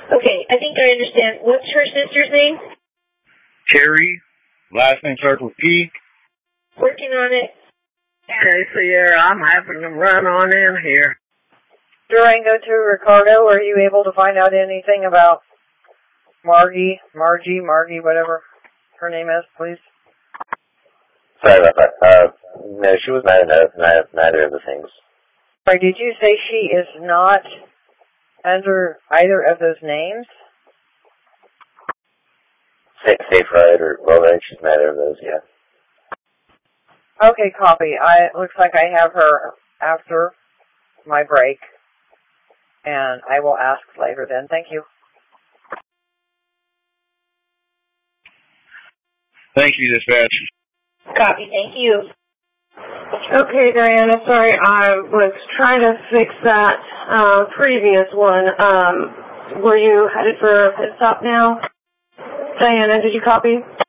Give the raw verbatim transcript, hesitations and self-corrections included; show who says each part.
Speaker 1: Okay, I think I understand. What's her sister's name?
Speaker 2: Terry. Last name starts with P.
Speaker 1: Working on it.
Speaker 3: Okay, Sierra, I'm having to run on in here.
Speaker 4: Durango to Ricardo, are you able to find out anything about Margie, Margie, Margie, whatever her name is, please?
Speaker 5: Sorry about that. Uh, no, she was not neither, neither, neither of the things.
Speaker 4: Sorry, did you say she is not under either of those names?
Speaker 5: Safe, safe ride or well ride, she's neither of those, yeah.
Speaker 4: Okay, copy. I, it looks like I have her after my break, and I will ask later then. Thank you.
Speaker 2: Thank you, dispatch.
Speaker 1: Copy, thank you.
Speaker 6: Okay, Diana, sorry, I was trying to fix that uh, previous one. Um, were you headed for a pit stop now? Diana, did you copy?